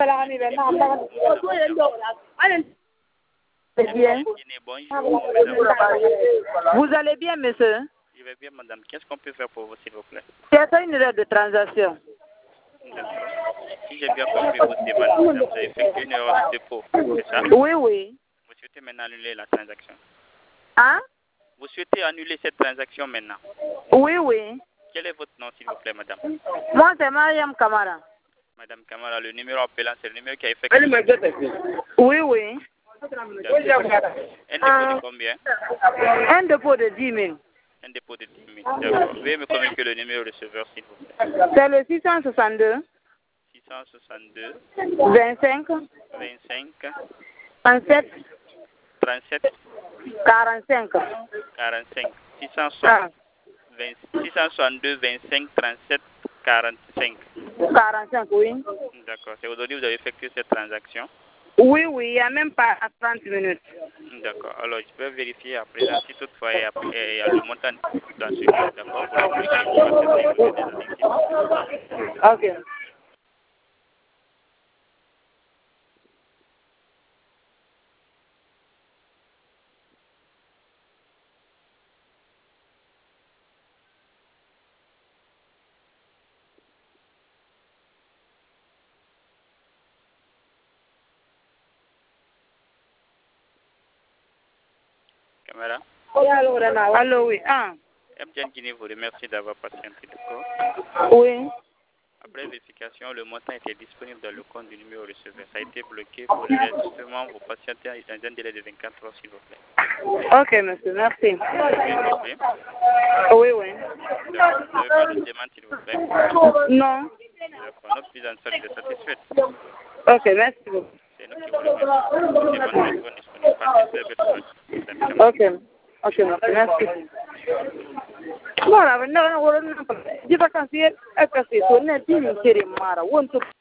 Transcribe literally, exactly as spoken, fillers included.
Bien. Vous allez bien, monsieur? Je vais bien, madame. Qu'est-ce qu'on peut faire pour vous, s'il vous plaît? C'est une erreur de transaction. D'accord. Si j'ai bien compris votre demande, madame, vous avez effectué une erreur de dépôt, c'est ça? Oui, oui. Vous souhaitez maintenant annuler la transaction? Hein? Vous souhaitez annuler cette transaction maintenant? Oui, oui. Quel est votre nom, s'il vous plaît, madame? Moi, c'est Mariam Kamara. Madame Kamara, le numéro appelant, c'est le numéro qui a effectué. Oui, oui. Un dépôt de combien? Un dépôt de dix mille. Un dépôt de dix mille. D'accord. Veuillez me communiquer le numéro receveur, s'il vous plaît. C'est le six cent soixante-deux. six cent soixante-deux. vingt-cinq. vingt-cinq. trente-sept. trente-sept. quarante-cinq. quarante-cinq. six cent soixante-deux, vingt-cinq, trente-sept, quarante-cinq. quarante-cinq, oui. D'accord. C'est aujourd'hui que vous avez effectué cette transaction? Oui, oui, il n'y a même pas à trente minutes. D'accord. Alors, je peux vérifier à présent si toutefois il y a, il y a le montant dans ce cas. D'accord. Vous l'appliquez, vous passez des Ok. Caméra. Allô, oui. Ah. M T N Guinée vous remercie d'avoir patienté, d'accord? Oui. Après vérification, le montant était disponible dans le compte du numéro receveur. Ça a été bloqué pour le registrement. Vous patientez dans un délai de vingt-quatre heures, s'il vous plaît. Ok, monsieur, merci. Compris? Oui, oui. D'accord. Vous n'avez pas de demande, s'il vous plaît? Non. D'accord. Notre mise en salle est satisfaite. Ok, merci beaucoup. C'est nous qui vous remercions. C'est bonne bonne disponible. Passez une belle soirée. Ok. Ok, merci. Merci. Voilà, maintenant, on va dire que c'est un peu de temps, c'est un peu de temps,